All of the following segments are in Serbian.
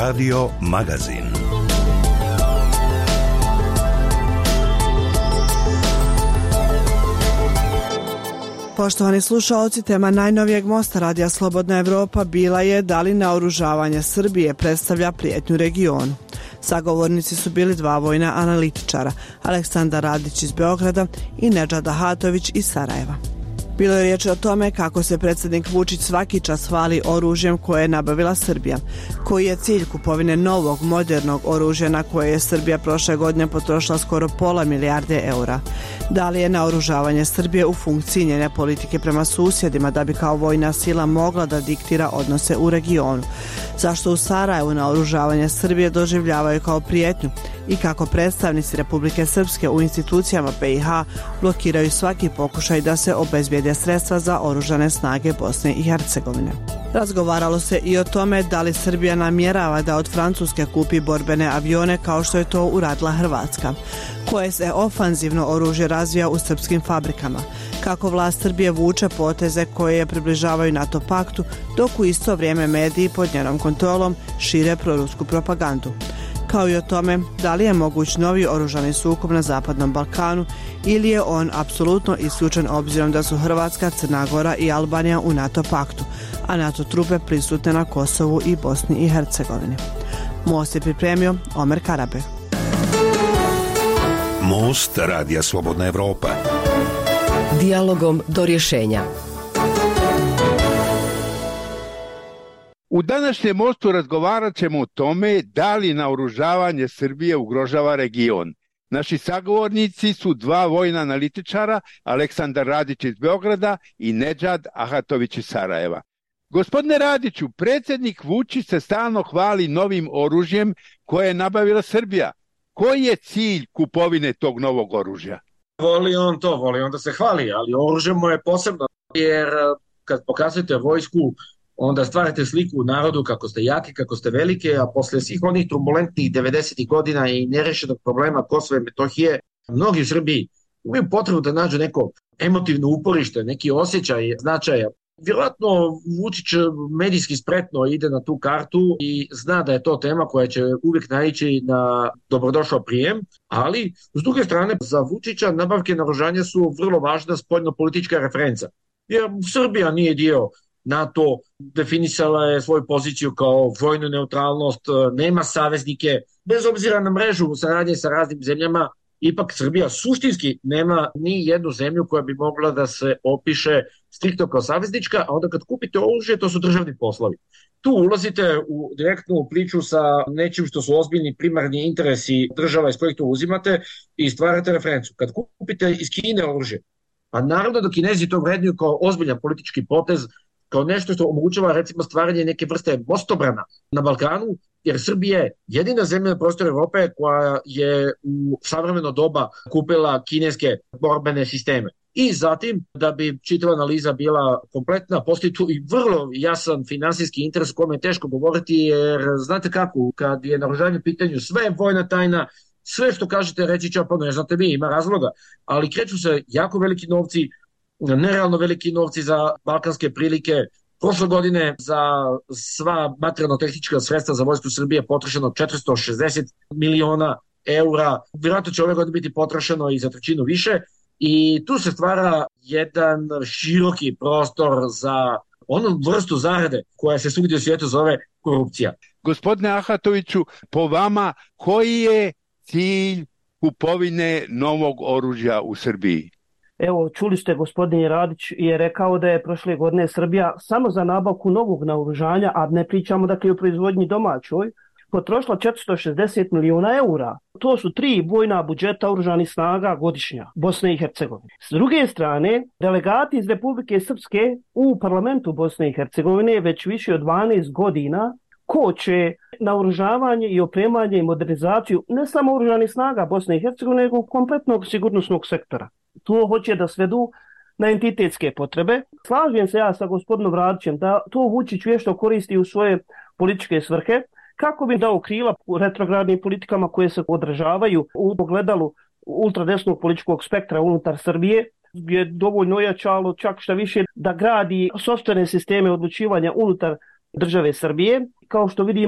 Radio Magazin. Poštovani slušaoci, tema najnovijeg mosta Radija Slobodna Evropa bila je da li naoružavanje Srbije predstavlja prijetnju regionu. Sagovornici su bili dva vojna analitičara, Aleksandar Radić iz Beograda i Nedžad Ahatović iz Sarajeva. Bilo je riječ o tome kako se predsjednik Vučić svaki čas hvali oružjem koje je nabavila Srbija, koji je cilj kupovine novog, modernog oružja na koje je Srbija prošle godine potrošila skoro pola milijarde eura. Da li je naoružavanje Srbije u funkciji njene politike prema susjedima da bi kao vojna sila mogla da diktira odnose u regionu? Zašto u Sarajevu naoružavanje Srbije doživljavaju kao prijetnju i kako predstavnici Republike Srpske u institucijama BiH blokiraju svaki pokušaj da se obezbijede sredstva za oružane snage Bosne i Hercegovine? Razgovaralo se i o tome da li Srbija namjerava da od Francuske kupi borbene avione kao što je to uradila Hrvatska, koje se ofanzivno oružje razvija u srpskim fabrikama, kako vlast Srbije vuče poteze koje je približavaju NATO paktu, dok u isto vrijeme mediji pod njenom kontrolom šire prorusku propagandu, kao i o tome da li je moguć novi oružani sukob na Zapadnom Balkanu ili je on apsolutno isključen obzirom da su Hrvatska, Crna Gora i Albanija u NATO paktu, a NATO trupe prisutne na Kosovu i Bosni i Hercegovini. Most je pripremio Omer Karabe. Most Radija Slobodna Evropa. Dijalogom do rješenja. U današnjem mostu razgovarat ćemo o tome da li naoružavanje Srbije ugrožava region. Naši sagovornici su dva vojna analitičara, Aleksandar Radić iz Beograda i Nedžad Ahatović iz Sarajeva. Gospodine Radiću, predsjednik Vučić se stalno hvali novim oružjem koje je nabavila Srbija. Koji je cilj kupovine tog novog oružja? Voli on da se hvali, ali oružje mu je posebno, jer kad pokazujete vojsku, onda stvarate sliku u narodu kako ste jaki, kako ste velike, a posle svih onih turbulentnih 90. godina i nerešenog problema Kosova i Metohije, mnogi u Srbiji imaju potrebu da nađu neko emotivno uporište, neki osjećaj značaja. Vjerojatno Vučić medijski spretno ide na tu kartu i zna da je to tema koja će uvijek naići na dobrodošao prijem, ali s druge strane za Vučića nabavke naoružanja su vrlo važna spoljnopolitička referenca. Jer Srbija nije dio NATO, definisala je svoju poziciju kao vojnu neutralnost, nema saveznike, bez obzira na mrežu saradnje sa raznim zemljama, ipak Srbija suštinski nema ni jednu zemlju koja bi mogla da se opiše striktno kao saveznička, a onda kad kupite oružje, to su državni poslovi. Tu ulazite u direktnu priču sa nečim što su ozbiljni primarni interesi država iz kojih to uzimate i stvarate referencu. Kad kupite iz Kine oružje, a naravno da Kinezi to vrednuju kao ozbiljan politički potez, kao nešto što omogućava recimo stvaranje neke vrste mostobrana na Balkanu, jer Srbija je jedina zemlja na prostoru Evrope koja je u savremeno doba kupila kineske borbene sisteme. I zatim, da bi čitava analiza bila kompletna, postoji tu i vrlo jasan finansijski interes o kome je teško govoriti, jer znate kako, kad je naoružanje u pitanju sve je vojna tajna, sve što kažete reći će, pa ne znate vi, ima razloga, ali kreću se jako veliki novci, nerealno veliki novci za balkanske prilike. Prošle godine za sva materijalno-tehnička sredstva za vojsku Srbije potrošeno 460 miliona eura. Vjerojatno će ove godine biti potrošeno i za trećinu više. I tu se stvara jedan široki prostor za onu vrstu zarade koja se svugdje u svijetu zove korupcija. Gospodine Ahatoviću, po vama koji je cilj kupovine novog oružja u Srbiji? Evo, čuli ste, gospodin Radić je rekao da je prošle godine Srbija samo za nabavku novog naoružanja, a ne pričamo dakle o proizvodnji domaćoj, potrošila 460 miliona eura. To su 3 vojna budžeta oružanih snaga godišnja Bosne i Hercegovine. S druge strane, delegati iz Republike Srpske u parlamentu Bosne i Hercegovine već više od 12 godina koče naoružavanje i opremanje i modernizaciju ne samo oružanih snaga Bosne i Hercegovine, nego kompletnog sigurnosnog sektora. To hoće da svedu na entitetske potrebe. Slažem se ja sa gospodinom Radićem da to Vučić vješto koristi u svoje političke svrhe, kako bi dao krila retrogradnim politikama koje se odražavaju u pogledalu ultradesnog političkog spektra unutar Srbije, je dovoljno ojačalo čak šta više da gradi sopstvene sisteme odlučivanja unutar države Srbije. Kao što vidimo,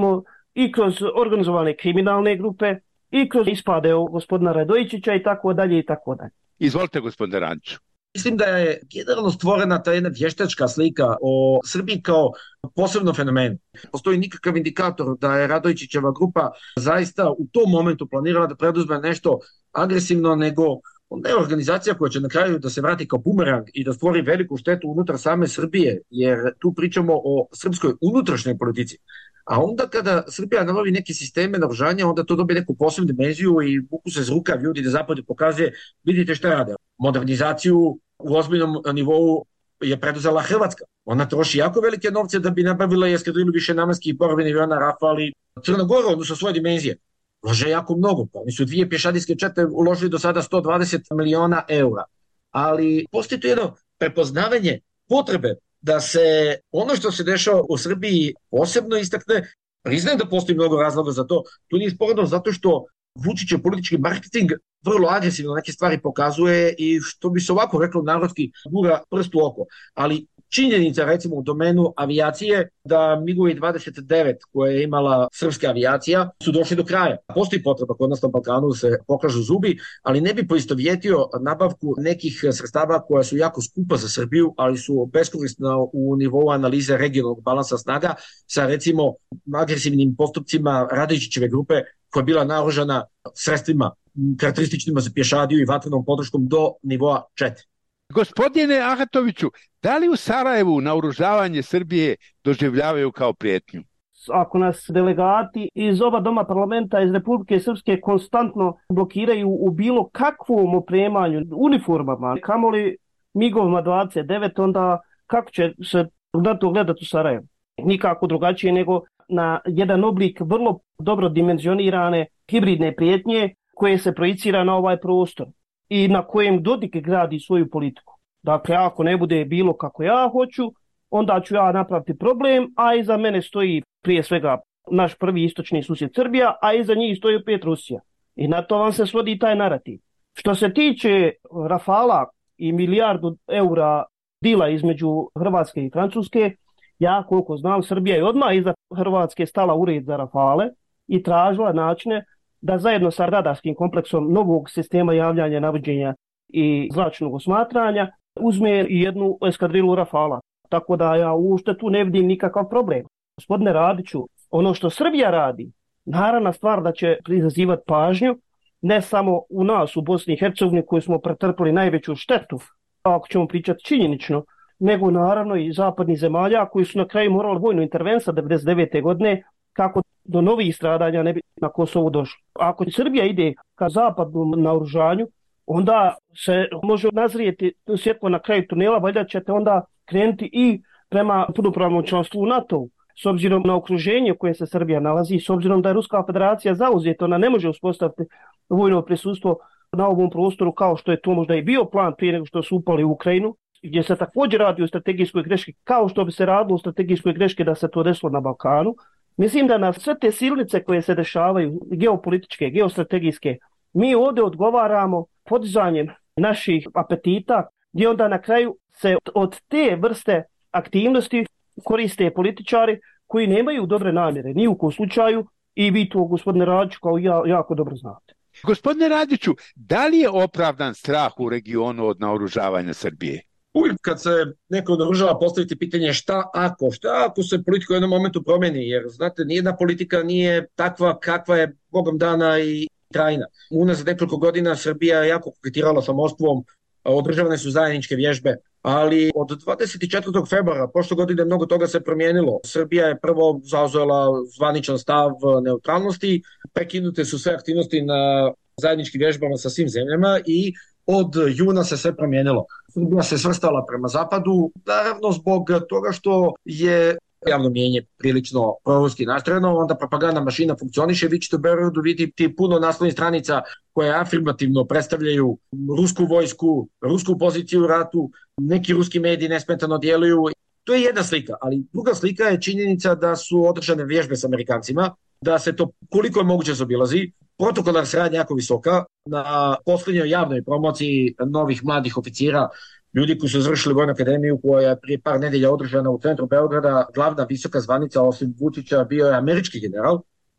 i kroz organizovane kriminalne grupe, i kroz ispade gospodina Radojičića i tako dalje i tako dalje. Izvolite, gospodine Radiću. Mislim da je generalno stvorena ta jedna vještačka slika o Srbiji kao posebno fenomenu. Postoji nikakav indikator da je Radojičićeva grupa zaista u tom momentu planirala da preduzme nešto agresivno, nego onda je organizacija koja će na kraju da se vrati kao bumerang i da stvori veliku štetu unutar same Srbije, jer tu pričamo o srpskoj unutrašnjoj politici. A onda kada Srbija nabavi neke sisteme naoružanja, onda to dobije neku posebnu dimenziju i vuku se iz rukav ljudi da zapadu pokazuje, vidite šta rade. Modernizaciju u ozbiljnom nivou je preduzela Hrvatska. Ona troši jako velike novce da bi nabavila i eskadrilu višenamenskih borbenih aviona Rafale. Crna Gora, odnosno svoje dimenzije, ulaže jako mnogo. Oni su 2 pješadijske čete uložili do sada 120 miliona eura. Ali postoji tu jedno prepoznavanje potrebe da se ono što se dešava u Srbiji posebno istakne. Priznajem da postoji mnogo razloga za to. Tu nije sporno zato što Vučićev politički marketing vrlo agresivno neke stvari pokazuje i što bi se ovako reklo narodski gura prst u oko. Ali činjenica recimo u domenu avijacije da MiG-ovi 29 koje je imala srpska avijacija su došli do kraja. Postoji potreba kod nas na Balkanu da se pokažu zubi, ali ne bi poistovjetio nabavku nekih sredstava koja su jako skupa za Srbiju, ali su beskorisna u nivou analize regionalnog balansa snaga sa recimo agresivnim postupcima Radojičićeve grupe koja je bila naoružana sredstvima karakterističnima za pješadiju i vatrenom podrškom do nivoa 4. Gospodine Ahatoviću, da li u Sarajevu naoružavanje Srbije doživljavaju kao prijetnju? Ako nas delegati iz oba doma parlamenta iz Republike Srpske konstantno blokiraju u bilo kakvom opremanju, uniformama, kamoli MiG-ovima 29, onda kako će se na to gledati u Sarajevu? Nikako drugačije nego na jedan oblik vrlo dobro dimenzionirane hibridne prijetnje koje se projicira na ovaj prostor i na kojem Dodik gradi svoju politiku. Dakle, ako ne bude bilo kako ja hoću, onda ću ja napraviti problem, a iza mene stoji prije svega naš prvi istočni susjed Srbija, a iza njih stoji opet Rusija. I na to vam se svodi taj narativ. Što se tiče Rafala i milijardu eura dila između Hrvatske i Francuske, ja koliko znam, Srbija je odmah iza Hrvatske stala u red za Rafale i tražila načine da zajedno sa radarskim kompleksom novog sistema javljanja, navođenja i zračnog osmatranja uzme i jednu eskadrilu Rafala. Tako da ja uopšte tu ne vidim nikakav problem. Gospodine Radiću, ono što Srbija radi, naravna stvar da će izazivati pažnju, ne samo u nas u Bosni i Hercegovini koji smo pretrpili najveću štetu, ako ćemo pričati činjenično, nego naravno i zapadnih zemalja koji su na kraju morali vojnu intervenciju 1999. godine kako do novih stradanja ne bi na Kosovu došlo. Ako Srbija ide ka zapadnom naoružanju, onda se može nazrijeti svjetlo na kraju tunela, valjda ćete onda krenuti i prema punopravnom članstvu u NATO-u. S obzirom na okruženje u kojem se Srbija nalazi, s obzirom da je Ruska federacija zauzeta, ona ne može uspostaviti vojno prisustvo na ovom prostoru kao što je to možda i bio plan prije nego što su upali u Ukrajinu, gdje se također radi o strategijskoj greški, kao što bi se radilo o strategijskoj greški da se to desilo na Balkanu. Mislim da na sve te silnice koje se dešavaju, geopolitičke, geostrategijske, mi ovdje odgovaramo podizanjem naših apetita, gdje onda na kraju se od te vrste aktivnosti koriste političari koji nemaju dobre namjere, ni u kom slučaju, i vi to, gospodine Radiću, kao ja jako dobro znate. Gospodine Radiću, da li je opravdan strah u regionu od naoružavanja Srbije? Uvijek kad se neko naoružava postaviti pitanje šta ako se politika u jednom momentu promeni, jer znate, nijedna politika nije takva kakva je Bogom dana i trajna. Unazad nekoliko godina Srbija je jako koketirala sa Moskvom, održavane su zajedničke vježbe, ali od 24. februara prošle godine mnogo toga se promijenilo. Srbija je prvo zauzela zvaničan stav neutralnosti, prekinute su sve aktivnosti na zajedničkim vježbama sa svim zemljama i od juna se sve promijenilo. Srbija se svrstala prema zapadu, naravno zbog toga što je javno mijenje prilično proruski nastrojeno, onda propagandna mašina funkcioniše, vi ćete u Beogradu vidjeti puno naslovnih stranica koje afirmativno predstavljaju rusku vojsku, rusku poziciju u ratu, neki ruski mediji nesmetano djeluju. To je jedna slika, ali druga slika je činjenica da su održane vježbe s Amerikancima, da se to koliko je moguće zaobilazi. Protokolarna saradnja jako visoka. Na posljednjoj javnoj promociji novih mladih oficira, ljudi koji su završili Vojnu akademiju koja je prije par nedelja održana u centru Beograda, glavna visoka zvanica osim Vučića bio je američki general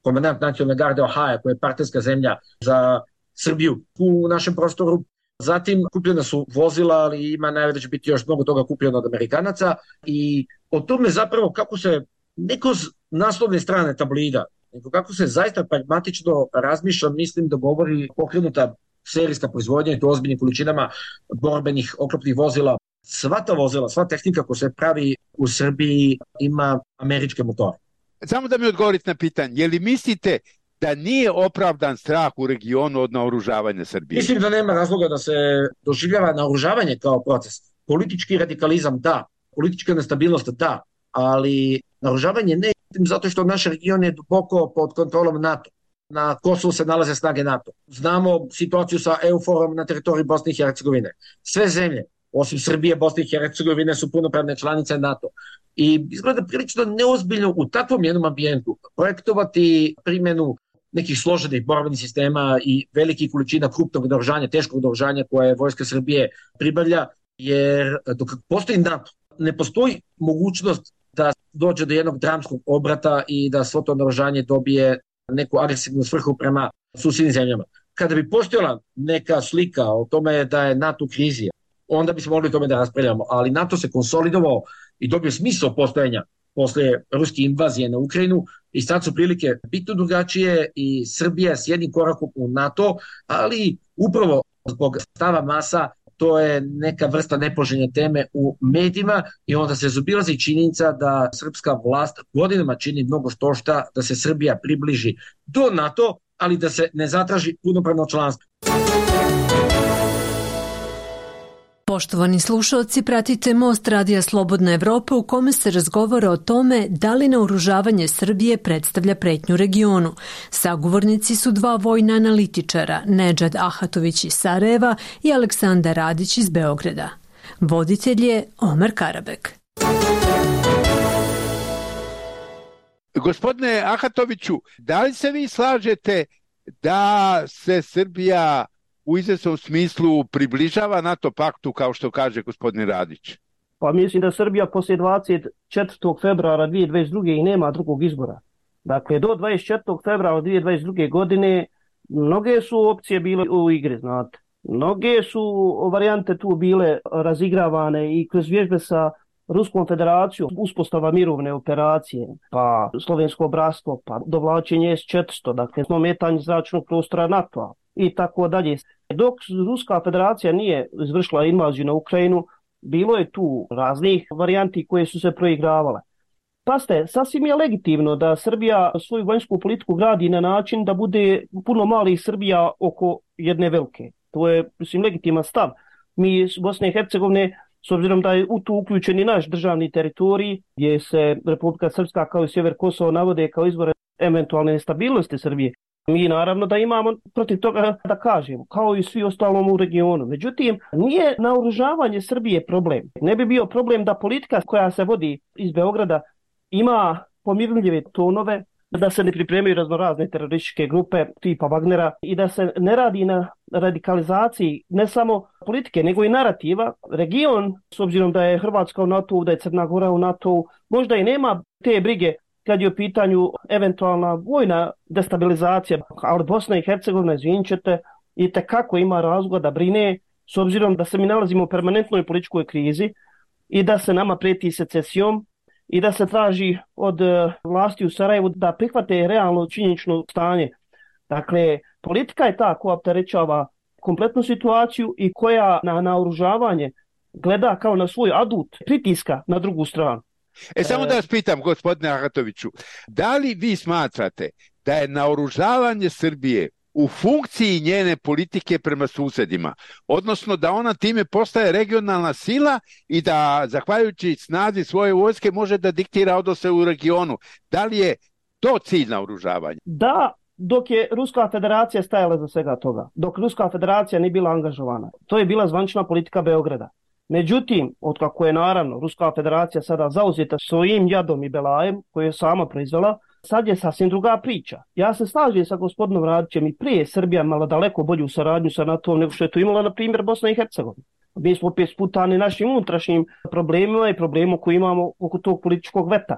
komandant nacionalne garde Ohaja, koja je partnerska zemlja za Srbiju u našem prostoru. Zatim kupljena su vozila, ali ima najave da će biti još mnogo toga kupljeno od Amerikanaca i o tome zapravo kako se neko s naslovne strane tablida, nego kako se zaista pragmatično razmišlja, mislim da govori pokrenuta serijska proizvodnja i to ozbiljnim količinama borbenih oklopnih vozila. Sva ta vozila, sva tehnika koja se pravi u Srbiji ima američke motore. Samo da mi odgovorite na pitanje, je li mislite da nije opravdan strah u regionu od naoružavanja Srbije? Mislim da nema razloga da se doživljava naoružavanje kao proces. Politički radikalizam da, politička nestabilnost da, ali naoružavanje ne, zato što naš region je duboko pod kontrolom NATO. Na Kosovu se nalaze snage NATO. Znamo situaciju sa EUFOR-om na teritoriji Bosne i Hercegovine. Sve zemlje, osim Srbije, Bosne i Hercegovine, su punopravne članice NATO. I izgleda prilično neozbiljno u takvom jednom ambijentu projektovati primjenu nekih složenih borbenih sistema i velikih količina krupnog naoružanja, teškog naoružanja koje Vojska Srbije pribavlja, jer dok postoji NATO, ne postoji mogućnost da dođe do jednog dramskog obrata i da svo to naoružanje dobije neku agresivnu svrhu prema susjednim zemljama. Kada bi postojala neka slika o tome da je NATO u krizi, onda bismo mogli o tome da raspravljamo, ali NATO se konsolidovao i dobio smisao postojanja posle ruske invazije na Ukrajinu i sad su prilike bitno drugačije i Srbija s jednim korakom u NATO, ali upravo zbog stava masa to je neka vrsta nepoželjne teme u medijima i onda se zaobilazi činjenica da srpska vlast godinama čini mnogo štošta da se Srbija približi do NATO, ali da se ne zatraži punopravno članstvo. Poštovani slušalci, pratite Most Radija Slobodna Evropa u kome se razgovara o tome da li naoružavanje Srbije predstavlja pretnju regionu. Sagovornici su dva vojna analitičara, Nedžad Ahatović iz Sarajeva i Aleksandar Radić iz Beograda. Voditelj je Omer Karabek. Gospodine Ahatoviću, da li se vi slažete da se Srbija u izvesnom smislu približava NATO paktu, kao što kaže gospodin Radić? Pa mislim da Srbija poslije 24. februara 2022. i nema drugog izbora. Dakle, do 24. februara 2022. godine mnoge su opcije bile u igri, znate. Mnoge su varijante tu bile razigravane i kroz vježbe sa Ruskom federacijom, uspostava mirovne operacije, pa slovensko bratstvo, pa dovlačenje S-400, dakle ometanje zračnog prostora NATO-a i tako dalje. Dok Ruska federacija nije izvršila invaziju na Ukrajinu, bilo je tu raznih varijanti koje su se proigravale. Pasite, sasvim je legitimno da Srbija svoju vanjsku politiku gradi na način da bude puno malih Srbija oko jedne velike. To je, mislim, legitiman stav. Mi iz Bosne i Hercegovine, s obzirom da je u to uključen i naš državni teritorij, gdje se Republika Srpska kao i Sjever Kosova navode kao izvore eventualne nestabilnosti Srbije, mi naravno da imamo protiv toga da kažemo, kao i svi ostalom u regionu. Međutim, nije naoružavanje Srbije problem. Ne bi bio problem da politika koja se vodi iz Beograda ima pomirljive tonove, da se ne pripremaju raznorazne terorističke grupe tipa Wagnera i da se ne radi na radikalizaciji ne samo politike, nego i narativa. Region, s obzirom da je Hrvatska u NATO, da je Crna Gora u NATO, možda i nema te brige kad je u pitanju eventualna vojna destabilizacija, ali Bosna i Hercegovina, izvinit ćete, i tekako ima razloga da brine, s obzirom da se mi nalazimo u permanentnoj političkoj krizi i da se nama prijeti secesijom i da se traži od vlasti u Sarajevu da prihvate realno činjenično stanje. Dakle, politika je ta koja opterećava kompletnu situaciju i koja na naoružavanje gleda kao na svoj adut pritiska na drugu stranu. Samo da vas pitam, gospodine Ahatoviću, da li vi smatrate da je naoružavanje Srbije u funkciji njene politike prema susedima, odnosno da ona time postaje regionalna sila i da, zahvaljujući snazi svoje vojske, može da diktira odnose u regionu? Da li je to cilj naoružavanja? Da, dok je Ruska federacija stajala za svega toga, dok Ruska federacija nije bila angažovana. To je bila zvanična politika Beograda. Međutim, otkako je naravno Ruska federacija sada zauzeta svojim jadom i belajem koje je sama proizvela, sad je sasvim druga priča. Ja se slažem sa gospodinom Radićem i prije Srbija imala daleko bolju saradnju sa NATO nego što je to imala, na primjer, Bosna i Hercegovina. Mi smo opet sputani našim unutrašnjim problemima i problemom koji imamo oko tog političkog veta.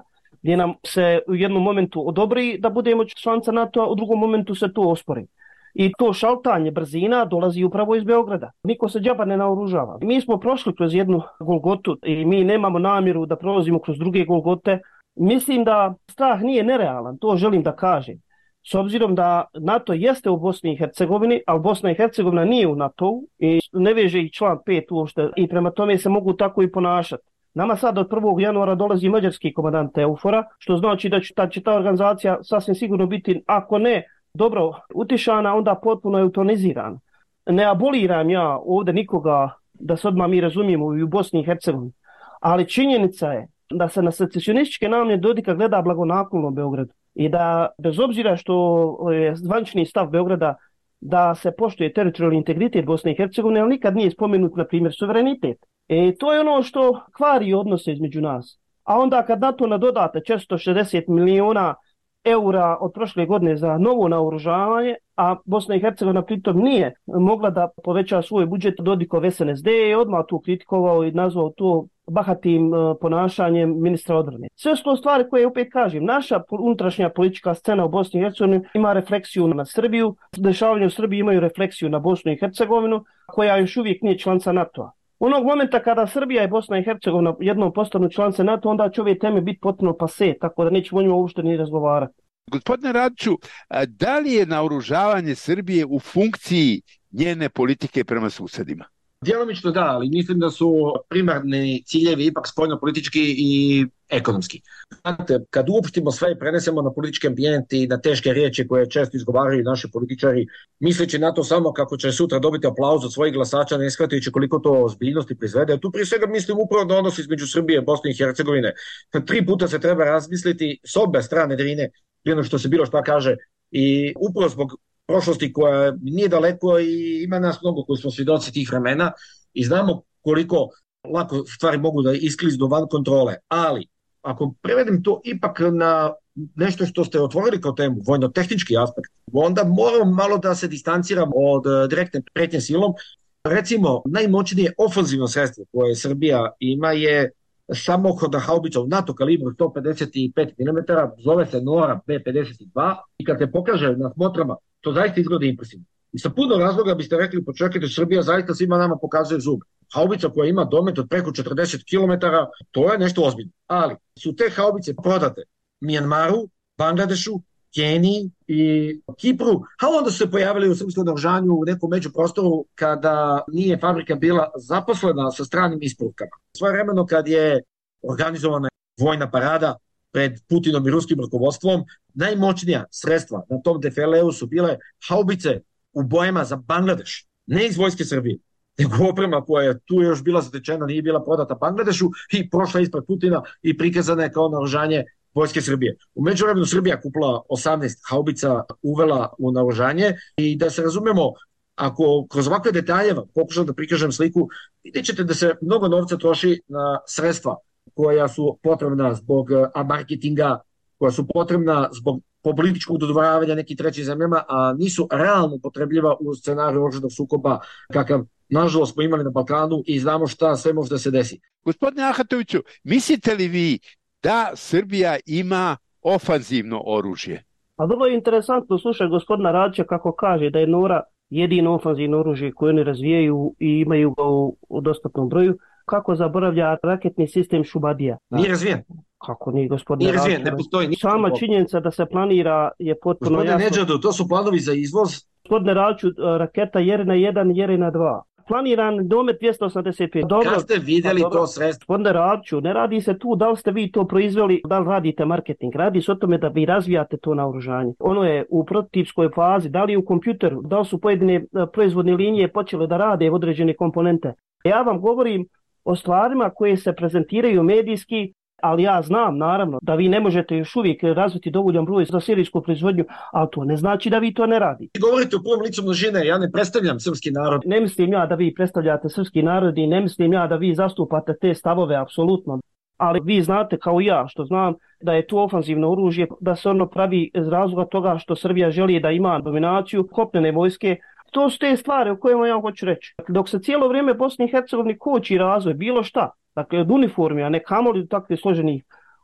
gdje nam se u jednom momentu odobri da budemo članica NATO-a, u drugom momentu se to ospori. I to šaltanje brzina dolazi upravo iz Beograda. Niko se džaba ne naoružava. Mi smo prošli kroz jednu golgotu i mi nemamo namjeru da prolazimo kroz druge golgote. Mislim da strah nije nerealan, to želim da kažem. S obzirom da NATO jeste u Bosni i Hercegovini, ali Bosna i Hercegovina nije u NATO-u i ne veže ih član 5 uopšte i prema tome se mogu tako i ponašati. Nama sad od 1. januara dolazi mađarski komandant EUFOR-a, što znači da će ta organizacija sasvim sigurno biti, ako ne dobro utišana, onda potpuno eutonizirana. Ne aboliram ja ovdje nikoga, da se odmah mi razumijemo, i u Bosni i Hercegovini, ali činjenica je da se na secesionističke namjere Dodika gleda blagonaklono Beogradu i da bez obzira što je zvanični stav Beograda da se poštuje teritorijalni integritet Bosne i Hercegovine, ali nikad nije spomenut, na primjer, suverenitet. To je ono što kvari odnose između nas. A onda kad na to nadodate 460 miliona eura od prošle godine za novo naoružavanje, a Bosna i Hercegovina pritom nije mogla da poveća svoj budžet, Dodikov SNSD je odmah tu kritikovao i nazvao to bahatim ponašanjem ministra odbrane. Sve su to stvari koje, opet kažem, naša unutrašnja politička scena u Bosni i Hercegovini ima refleksiju na Srbiju, dešavanja u Srbiji imaju refleksiju na Bosnu i Hercegovinu, koja još uvijek nije članica NATO-a. Onog momenta kada Srbija i Bosna i Hercegovina jednom postanu članice NATO, onda će ove teme biti potpuno pase, tako da nećemo o njima uopšte ni razgovarati. Gospodine Radiću, da li je naoružavanje Srbije u funkciji njene politike prema susedima? Djelomično da, ali mislim da su primarni ciljevi ipak spoljnopolitički i ekonomski. Znate, kad uopštimo sve i prenesemo na politički ambijent i na teške riječi koje često izgovaraju naši političari, misleći na to samo kako će sutra dobiti aplauz od svojih glasača, ne shvatajući koliko to ozbiljnosti proizvede. Tu prije svega mislim upravo na odnos između Srbije i Bosne i Hercegovine. 3 puta se treba razmisliti s obe strane Drine prije što se bilo šta kaže, i upravo zbog prošlosti koja nije daleko i ima nas mnogo koji smo svjedoci tih vremena i znamo koliko lako stvari mogu da iskliznu van kontrole. Ali ako prevedem to ipak na nešto što ste otvorili kao temu, vojno-tehnički aspekt, onda moramo malo da se distanciramo od direktne pretnje silom. Recimo, najmoćnije ofanzivno sredstvo koje Srbija ima je samohodna haubica u NATO kalibru 155 mm, zove se Nora B-52 i kad se pokaže na smotrama, to zaista izgleda impresivno. I sa puno razloga biste rekli, počekajte, Srbija zaista svima nama pokazuje zub. Haubica koja ima domet od preko 40 km, to je nešto ozbiljno. Ali su te haubice prodate Mijanmaru, Bangladešu, Keniji i Kipru, a onda su se pojavili u srpskom naoružanju u nekom međuprostoru kada nije fabrika bila zaposlena sa stranim isporukama. Svojevremeno kad je organizovana vojna parada pred Putinom i ruskim rukovodstvom, najmoćnija sredstva na tom defileu su bile haubice u bojama za Bangladeš, ne iz vojske Srbije, nego oprema koja je tu još bila zatečena, nije bila prodata Bangladešu i prošla ispred Putina i prikazana je kao naoružanje vojske Srbije. U međuvremenu Srbija kupila 18 haubica, uvela u naoružanje i da se razumemo, ako kroz ovakve detalje pokušam da prikažem sliku, vidjet ćete da se mnogo novca troši na sredstva koja su potrebna zbog marketinga, koja su potrebna zbog političkog dodvoravanja nekih trećih zemljama, a nisu realno potrebljiva u scenariju oružanog sukoba kakav nažalost smo imali na Balkanu i znamo šta sve može da se desi. Gospodine Ahatoviću, mislite li vi da Srbija ima ofanzivno oružje? A vrlo je interesantno slušati gospodina Radića kako kaže da je Nora jedino ofanzivno oružje koje oni razvijaju i imaju ga u dostatnom broju. Kako zaboravlja raketni sistem Šubadija? Nije razvijen. Kako nije, gospodine Radić? Nije razvijen, ne postoji. Sama činjenica da se planira je potpuno jasno. Gospodine Nedžadu, to su planovi za izvoz. Gospodine Radiću, raketa Jerina 1, Jerina 2. Planiran domet 285. Dobro, kad ste vidjeli to sredstvo? Gospodine Radiću, ne radi se tu da li ste vi to proizveli, da li radite marketing. Radi se o tome da vi razvijate to naoružanje. Ono je u prototipskoj fazi, da li je u kompjuteru, da li su pojedine proizvodne linije počele da rade određene komponente. Ja vam govorim o stvarima koje se prezentiraju medijski, ali ja znam naravno da vi ne možete još uvijek razviti dovoljan broj za serijsku proizvodnju, ali to ne znači da vi to ne radite. Vi govorite u prvom licu množine, ja ne predstavljam srpski narod. Ne mislim ja da vi predstavljate srpski narod i ne mislim ja da vi zastupate te stavove, apsolutno. Ali vi znate kao ja što znam da je to ofanzivno oružje, da se ono pravi iz razloga toga što Srbija želi da ima dominaciju kopnene vojske. To su te stvari o kojima ja hoću reći. Dok se cijelo vrijeme Bosni i Hercegovini koči razvoj, bilo šta, dakle od uniformi, a ne kamoli do takvih složenih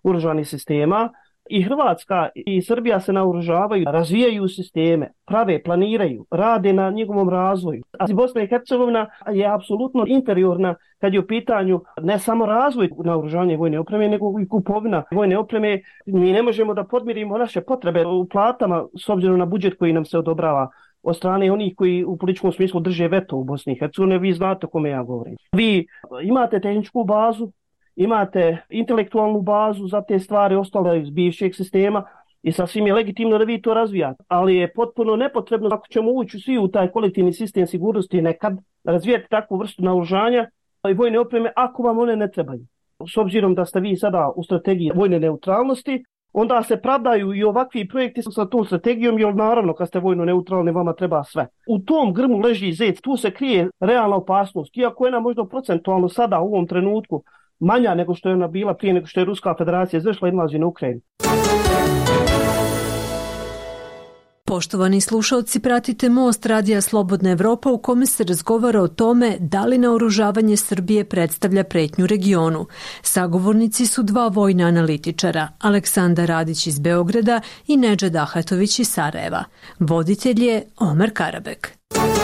oružanih sistema. I Hrvatska i Srbija se naoružavaju, razvijaju sisteme, prave, planiraju, rade na njegovom razvoju. A Bosna i Hercegovina je apsolutno inferiorna kad je u pitanju ne samo razvoj naoružanja vojne opreme, nego i kupovina vojne opreme. Mi ne možemo da podmirimo naše potrebe u platama s obzirom na budžet koji nam se odobrava od strane onih koji u političkom smislu drže veto u Bosni i Hercegovini. Vi znate o kome ja govorim. Vi imate tehničku bazu, imate intelektualnu bazu za te stvari ostale iz bivšeg sistema i sasvim je legitimno da vi to razvijate. Ali je potpuno nepotrebno, ako ćemo ući svi u taj kolektivni sistem sigurnosti nekad, razvijati takvu vrstu naoružanja i vojne opreme ako vam one ne trebaju. S obzirom da ste vi sada u strategiji vojne neutralnosti, onda se pravdaju i ovakvi projekti sa tom strategijom, jer naravno kad ste vojno neutralni vama treba sve. U tom grmu leži zec, tu se krije realna opasnost, iako je ona možda procentualno sada u ovom trenutku manja nego što je ona bila prije nego što je Ruska federacija izvršila invaziju na Ukrajinu. Poštovani slušalci, pratite Most Radija Slobodna Evropa u kome se razgovara o tome da li naoružavanje Srbije predstavlja pretnju regionu. Sagovornici su dva vojna analitičara, Aleksandar Radić iz Beograda i Nedžad Ahatović iz Sarajeva. Voditelj je Omer Karabek.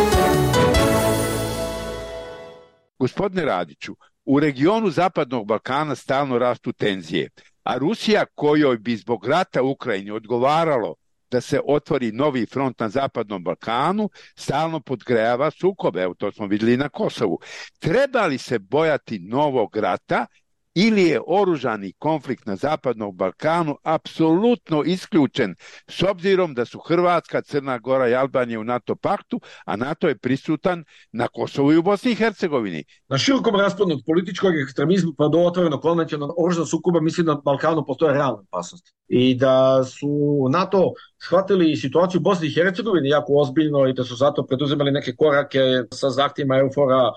Gospodine Radiću, u regionu Zapadnog Balkana stalno rastu tenzije, a Rusija, kojoj bi zbog rata u Ukrajini odgovaralo da se otvori novi front na Zapadnom Balkanu, stalno podgrejava sukobe. Evo, to smo vidjeli na Kosovu. Treba li se bojati novog rata ili je oružani konflikt na Zapadnom Balkanu apsolutno isključen s obzirom da su Hrvatska, Crna Gora i Albanija u NATO paktu, a NATO je prisutan na Kosovu i u Bosni i Hercegovini? Na širokom rasponu od političkog ekstremizma pa do otvorenog konvencionalnog oružanog sukoba mislim da na Balkanu postoje realna opasnost. I da su NATO shvatili situaciju u Bosni i Hercegovini jako ozbiljno i da su zato preduzimali neke korake sa zahtjevima EUFOR-a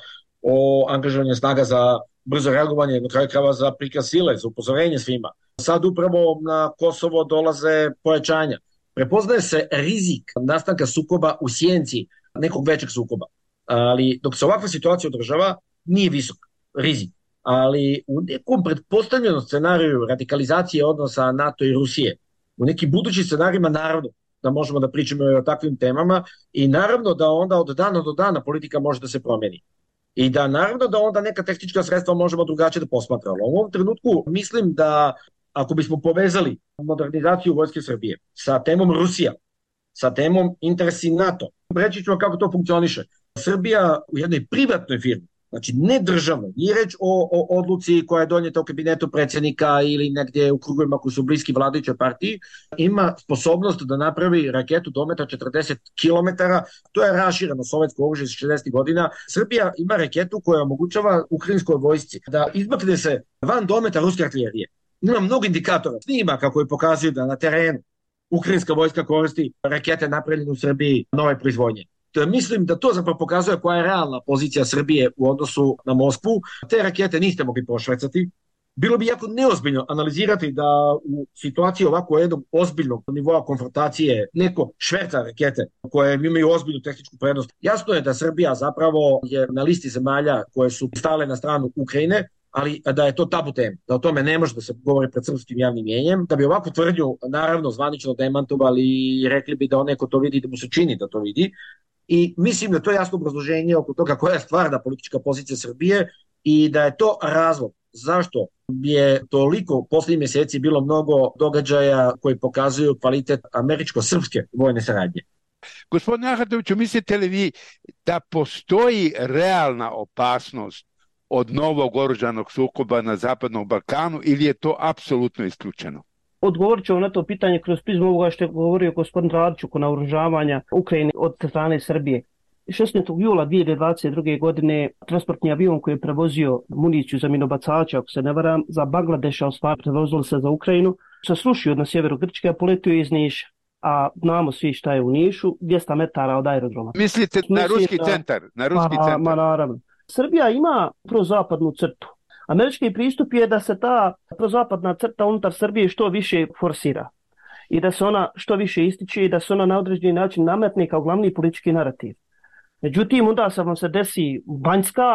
o angažovanju snaga za brzo reagovanje, na kraju krajeva za prikaz sile, za upozorenje svima. Sad upravo na Kosovo dolaze pojačanja. Prepoznaje se rizik nastanka sukoba u sjenci nekog većeg sukoba. Ali dok se ovakva situacija održava, nije visok rizik. Ali u nekom pretpostavljenom scenariju radikalizacije odnosa NATO i Rusije, u nekim budućim scenarijima naravno da možemo da pričamo o takvim temama i naravno da onda od dana do dana politika može da se promeni. I da naravno da onda neka tehnička sredstva možemo drugačije da posmatramo. U ovom trenutku mislim da ako bismo povezali modernizaciju vojske Srbije sa temom Rusija, sa temom interesi NATO, reći ću vam kako to funkcioniše. Srbija u jednoj privatnoj firmi, znači ne državnoj, nije reč o odluci koja je donijeta u kabinetu predsjednika ili negdje u krugovima koji su bliski vladajućoj partiji, ima sposobnost da napravi raketu dometa 40 km, to je rašireno sovjetsko oružje iz 60. godina. Srbija ima raketu koja omogućava ukrajinskoj vojsci da izmakne se van dometa ruske artiljerije. Ima mnogo indikatora, snimaka koji pokazuju da na terenu ukrajinska vojska koristi rakete napravljene u Srbiji nove proizvodnje. Mislim da to zapravo pokazuje koja je realna pozicija Srbije u odnosu na Moskvu. Te rakete niste mogli pošvecati. Bilo bi jako neozbiljno analizirati da u situaciji ovako jednog ozbiljnog nivoa konfrontacije neko šverca rakete koje imaju ozbiljnu tehničku prednost. Jasno je da Srbija zapravo je na listi zemalja koje su stale na stranu Ukrajine, ali da je to tabu tema, da o tome ne može da se govori pred srpskim javnim mjenjem, da bi ovakvu tvrdnju naravno zvanično demantovali i rekli bi da neko to vidi, da mu se čini da to vidi. I mislim da to je jasno obrazloženje oko toga koja je stvarna politička pozicija Srbije i da je to razlog zašto je toliko posljednjih mjeseci bilo mnogo događaja koji pokazuju kvalitet američko-srpske vojne saradnje. Gospodine Ahatoviću, mislite li vi da postoji realna opasnost od novog oružanog sukoba na Zapadnom Balkanu ili je to apsolutno isključeno? Odgovorit ću na to pitanje kroz prizmu ovoga što je govorio gospodin Radić oko naoružavanja Ukrajine od strane Srbije. 16. jula 2022. godine transportni avion koji je prevozio municiju za minobacače, ako se ne varam, za Bangladeša, prevozili se za Ukrajinu, se srušio na sjeveru Grčke, a poletio iz Niša. A znamo svi šta je u Nišu, 200 metara od aerodroma. Mislite na ruski centar? Na ruski centar. Ma naravno. Srbija ima prozapadnu crtu. Američki pristup je da se ta prozapadna crta unutar Srbije što više forsira i da se ona što više ističe i da se ona na određeni način nametne kao glavni politički narativ. Međutim, onda se vam se desi Banjska,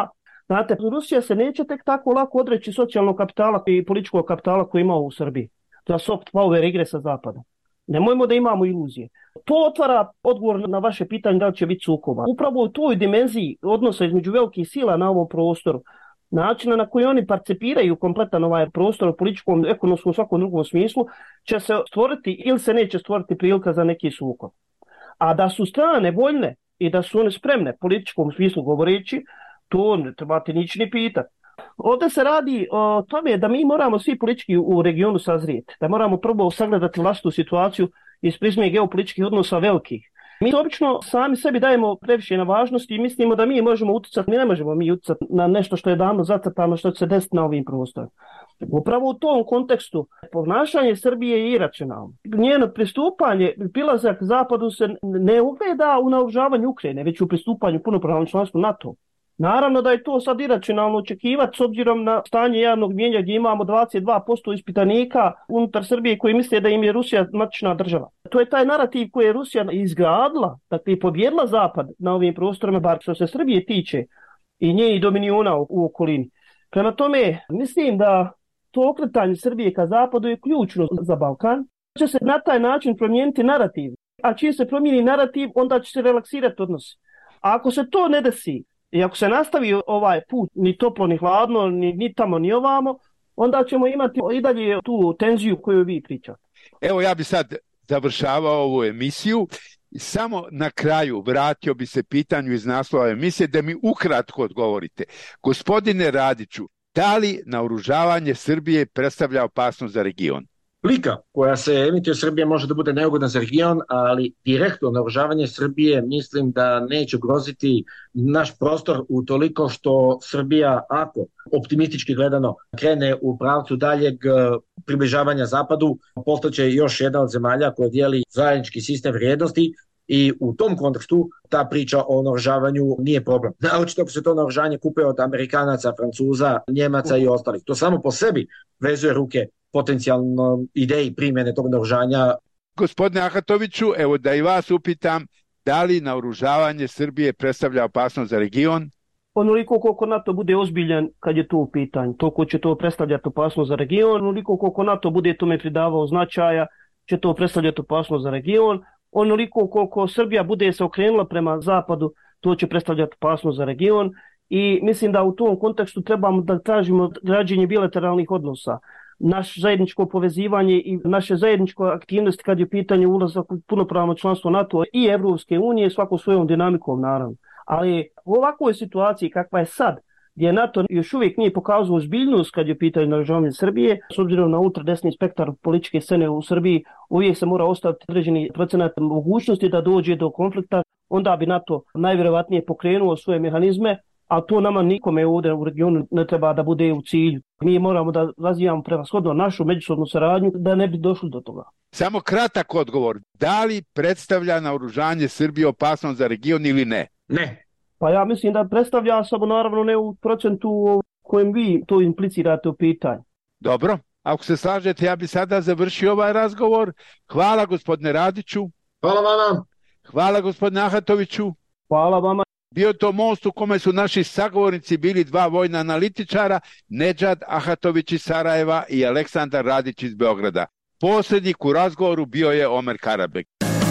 Znate, Rusija se neće tek tako lako odreći socijalnog kapitala i političkog kapitala koji ima u Srbiji. To soft power igre sa zapada. Nemojmo da imamo iluzije. To otvara odgovor na vaše pitanje da li će biti sukoba. Upravo u toj dimenziji odnosa između velikih sila na ovom prostoru, načina na koji oni percepiraju kompletan ovaj prostor u političkom, ekonomskom, svakom drugom smislu, će se stvoriti ili se neće stvoriti prilika za neki sukob. A da su strane voljne i da su one spremne, političkom smislu govoreći, to ne trebate nič ni pitati. Ovdje se radi o tome da mi moramo svi politički u regionu sazrijeti, da moramo prvo sagledati vlastitu situaciju iz prizme geopolitičkih odnosa velikih. Mi obično sami sebi dajemo previše na važnosti i mislimo da mi možemo utjecati, mi ne možemo utjecati na nešto što je davno zacrtano, što će se desiti na ovim prostorima. Upravo u tom kontekstu ponašanje Srbije je iracionalno. Njeno pristupanje, prilazak zapadu se ne ugleda u naoružavanju Ukrajine, već u pristupanju punopravnom članstvu NATO. Naravno da je to sad iracionalno očekivati s obzirom na stanje javnog mnijenja gdje imamo 22% ispitanika unutar Srbije koji misle da im je Rusija matična država. To je taj narativ koji je Rusija izgradila, dakle i pobjedila Zapad na ovim prostorima, bar što se Srbije tiče i nje i do miliona u okolini. Prema tome, mislim da to okretanje Srbije ka Zapadu je ključno za Balkan. Će se na taj način promijeniti narativ. A čim se promijeni narativ, onda će se relaksirati odnosi. A ako se to ne desi, i ako se nastavi ovaj put ni toplo ni hladno, ni tamo ni ovamo, onda ćemo imati i dalje tu tenziju koju vi pričate. Evo ja bi sad završavao ovu emisiju i samo na kraju vratio bi se pitanju iz naslova emisije da mi ukratko odgovorite. Gospodine Radiću, da li naoružavanje Srbije predstavlja opasnost za region? Slika koja se emituje Srbije može da bude neugodna za region, ali direktno naoružavanje Srbije mislim da neće ugroziti naš prostor utoliko što Srbija, ako optimistički gledano krene u pravcu daljeg približavanja Zapadu, postaće još jedna od zemalja koja dijeli zajednički sistem vrijednosti i u tom kontekstu ta priča o naoružavanju nije problem. Naročito ako se to naoružanje kupuje od Amerikanaca, Francuza, Njemaca i ostalih. To samo po sebi vezuje ruke potencijalno ideji primjene tog naoružanja. Gospodine Ahatoviću, evo da i vas upitam, da li naoružavanje Srbije predstavlja opasnost za region? Onoliko koliko NATO bude ozbiljan kad je to u pitanju, toliko će to predstavljati opasnost za region, onoliko koliko NATO bude tome pridavao značaja, će to predstavljati opasnost za region, onoliko koliko Srbija bude se okrenula prema zapadu, to će predstavljati opasnost za region i mislim da u tom kontekstu trebamo da tražimo građenje bilateralnih odnosa. Naše zajedničko povezivanje i naše zajedničko aktivnosti kad je u pitanju ulazak u punopravno članstvo NATO i Evropske unije, svako svojom dinamikom naravno. Ali u ovakvoj situaciji kakva je sad, gdje NATO još uvijek nije pokazao ozbiljnost kad je u pitanju naoružavanja Srbije, s obzirom na ultradesni spektar političke scene u Srbiji, uvijek se mora ostaviti određeni procenat mogućnosti da dođe do konflikta, onda bi NATO najvjerovatnije pokrenuo svoje mehanizme, a to nama nikome ovdje u regionu ne treba da bude u cilju. Mi moramo da razvijamo prevashodno našu međusobnu saradnju da ne bi došli do toga. Samo kratak odgovor. Da li predstavlja naoružanje Srbije opasnost za region ili ne? Ne. Pa ja mislim da predstavlja, samo naravno ne u procentu kojem vi to implicirate u pitanju. Dobro. Ako se slažete, ja bi sada završio ovaj razgovor. Hvala gospodine Radiću. Hvala vama. Hvala gospodine Ahatoviću. Hvala vama. Bio to most u kome su naši sagovornici bili dva vojna analitičara, Nedžad Ahatović iz Sarajeva i Aleksandar Radić iz Beograda. Posrednik u razgovoru bio je Omer Karabek.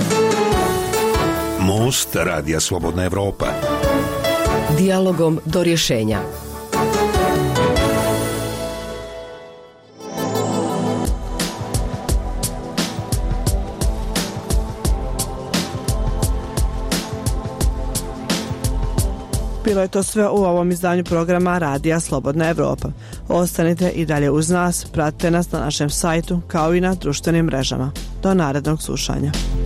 Most Radija Slobodna Evropa. Dijalogom do rješenja. Bilo je to sve u ovom izdanju programa Radija Slobodna Evropa. Ostanite i dalje uz nas, pratite nas na našem sajtu kao i na društvenim mrežama. Do narednog slušanja.